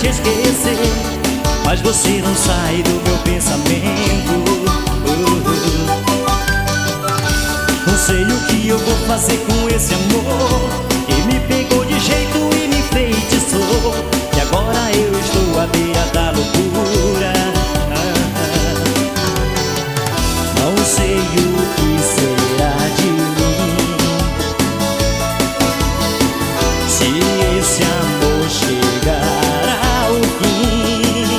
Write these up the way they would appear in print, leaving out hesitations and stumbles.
te esquecer, mas você não sai do meu pensamento. Não sei o que eu vou fazer com esse amor que me pegou de jeito e me feitiçou, e agora eu estou à beira da loucura. Não sei o que será de mim se esse amor chegar ao fim.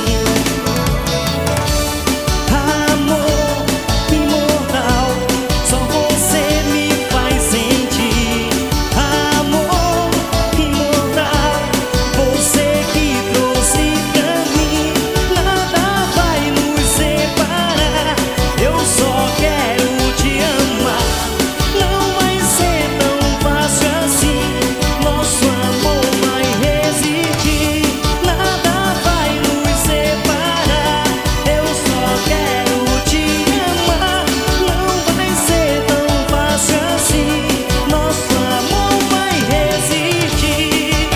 Amor imortal, só você me faz sentir. Amor imortal, você que trouxe pra mim. Nada vai nos separar, eu só quero te amar. Não vai ser tão fácil assim, nosso amor vai resistir. Nada vai nos separar, eu só quero te amar. Não vai ser tão fácil assim, nosso amor vai resistir.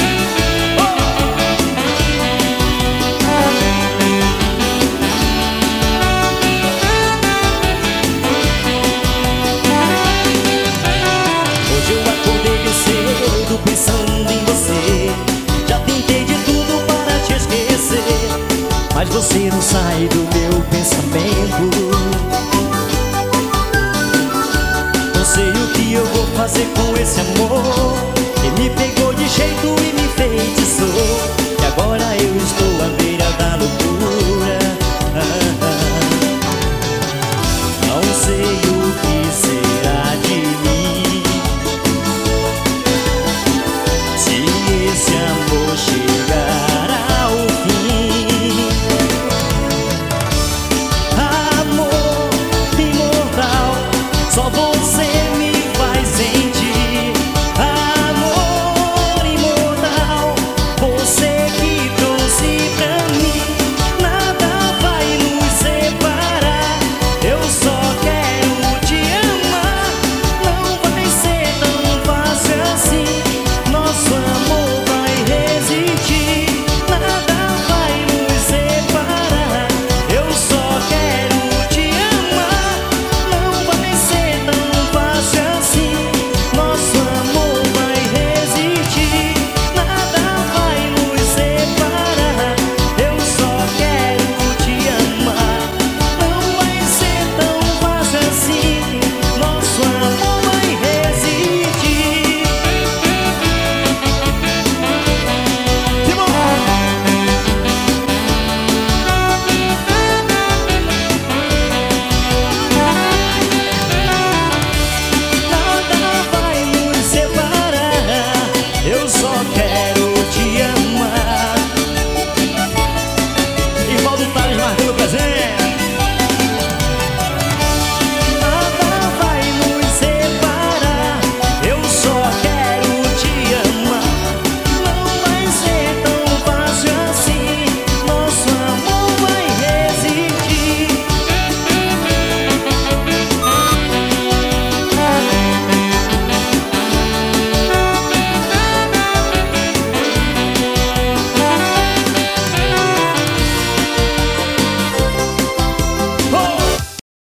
Hoje eu acordei bem cedo pensando em você. Já tentei de tudo para te esquecer, mas você não sai do meu pensamento. Não sei o que eu vou fazer com esse amor que me pegou de jeito e me fez